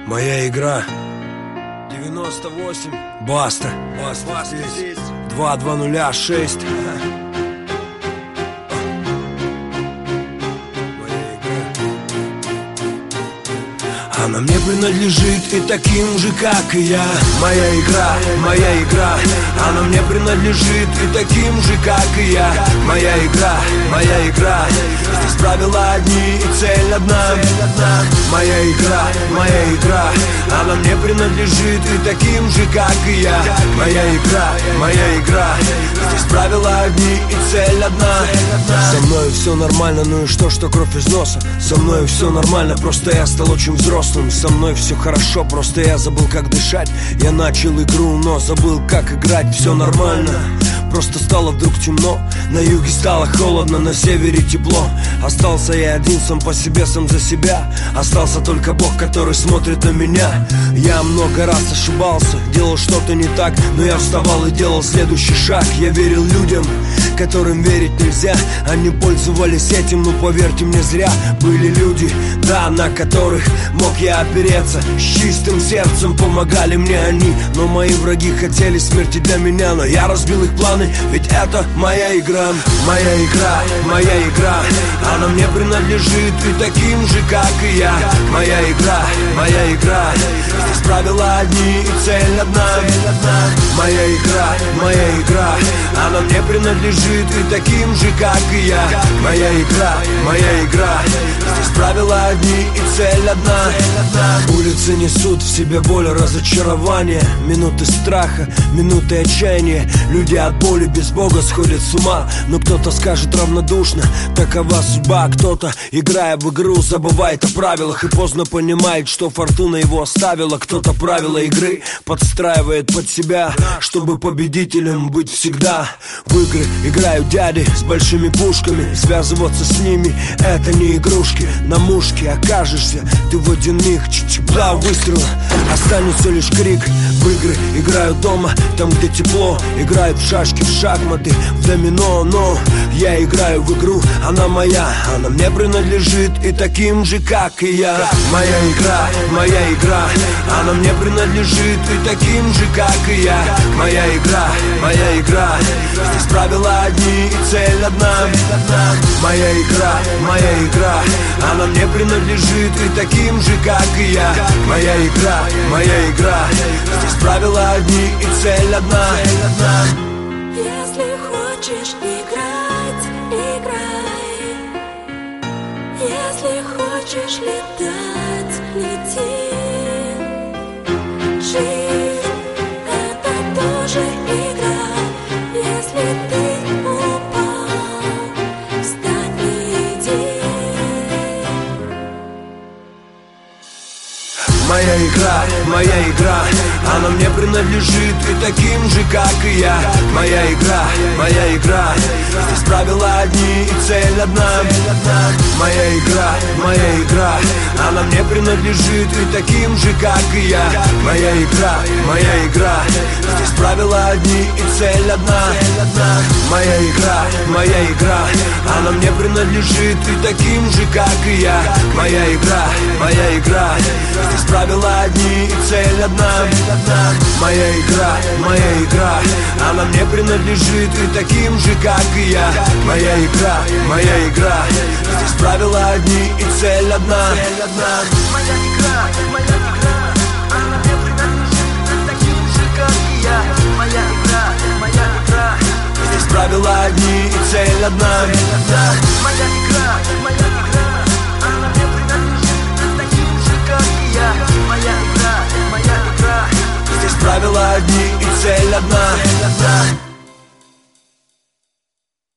Моя игра 98. Баста. Здесь 2206. Она мне принадлежит и таким же, как и я. Моя игра, она мне принадлежит и таким же, как и я. Моя игра, здесь правила одни и цель одна. Моя игра, она мне принадлежит и таким же, как и я. Моя игра, здесь правила одни и цель одна. Со мной все нормально, ну и что кровь из носа? Со мной все нормально, просто я стал очень взрослым. Со мной все хорошо, просто я забыл, как дышать. Я начал игру, но забыл, как играть. Все нормально, просто стало вдруг темно. На юге стало холодно, на севере тепло. Остался я один, сам по себе, сам за себя. Остался только Бог, который смотрит на меня. Я много раз ошибался, делал что-то не так, но я вставал и делал следующий шаг. Я верил людям, которым верить нельзя. Они пользовались этим, но поверьте мне, зря. Были люди, да, на которых мог я опереться. С чистым сердцем помогали мне они. Но мои враги хотели смерти для меня. Но я разбил их планы, ведь это моя игра. Моя игра, она мне принадлежит и таким же, как и я. Моя игра, здесь правила одни и цель одна. Моя игра, она мне принадлежит и таким же, как и я. Моя игра, здесь правила одни и цель одна. Улицы несут в себе боль, разочарование, минуты страха, минуты отчаяния. Люди от боли без Бога сходят с ума. Но кто-то скажет равнодушно, такова судьба. Кто-то, играя в игру, забывает о правилах и поздно понимает, что фортуна его оставила. Кто-то правила игры подстраивает под себя, чтобы победителем быть всегда. В игры играют дяди с большими пушками. Связываться с ними — это не игрушки. На мушке окажешься ты в один миг. Два выстрела, останется лишь крик. В игры играют дома, там где тепло. Играют в шашки, в шахматы, в домино. Но я играю в игру, она моя. Она мне принадлежит и таким же, как и я. Моя игра, она мне принадлежит и таким же, как и я. Моя игра, здесь правила одни и цель одна. Моя игра, она мне принадлежит и таким же, как и я. Моя игра, здесь правила одни и цель одна. Если хочешь играть, играй. Если хочешь летать, лети. Жизнь — это тоже игра. Если ты упал, встань и иди. Моя игра, она мне принадлежит и таким же, как и я. Моя игра, здесь правила одни и цель одна. Моя игра, она мне принадлежит и таким же, как и я. Моя игра, здесь правила одни и цель одна. Моя игра, она мне принадлежит и таким же, как и я. Моя игра, здесь правила одни и цель одна. Моя игра, она мне принадлежит и таким же, как и я. Моя игра, здесь правила одни и цель одна. Моя игра, она мне принадлежит и таким же, как и я. Моя игра, здесь правила одни и цель одна. моя игра, она мне принадлежит и таким же, как и я. Моя игра, здесь правила одни и цель одна.